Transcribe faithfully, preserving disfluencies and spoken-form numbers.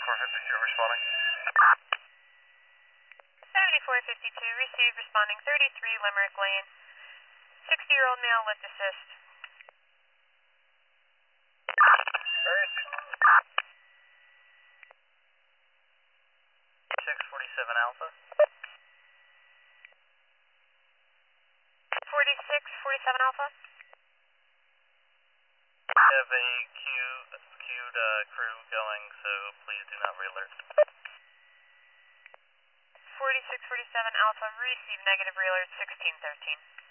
seventy-four fifty-two responding. seventy-four fifty-two, received, responding thirty-three Limerick Lane. sixty-year-old male, lift assist. six forty-seven Alpha. forty-six forty-seven Alpha. We have a queue, queued uh, crew going, so please do not re-alert. forty-six forty-seven Alpha, receive negative, re-alert sixteen thirteen.